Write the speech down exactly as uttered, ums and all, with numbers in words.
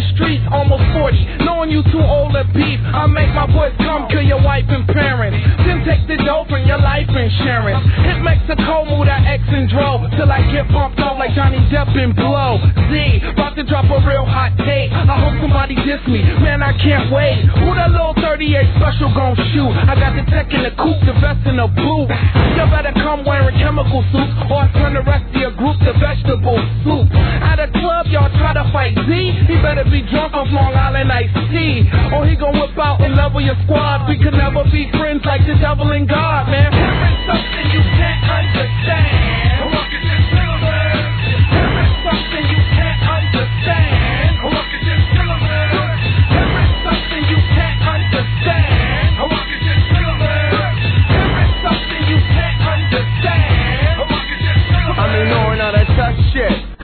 streets, almost forty. Knowing you too old to beef, I make my boys come kill your wife and parents. Then take the dough from your life insurance. Hit Mexico, move that X and dro till I get pumped off like Johnny Depp and Blow. Z, about to drop a real hot take. I hope somebody diss me, man, I can't wait. Who that little thirty-eight special gon' shoot? I got the tech in the coupe, the vest in the boot. You better come wearing chemical suits, or I turn the rest of your group to vegetable soup. At a club, y'all try to fight Z. He better be drunk off Long Island iced tea, or he gon' whip out and level your squad. We could never be friends like the devil and God, man. Hearing something you can't understand. Look at this gentleman. Hearing something you can't understand. Look at this gentleman. Hearing something you can't understand. Look at this gentleman. Hearing something you can't understand. Look at this gentleman. I mean, knowing all that tough shit.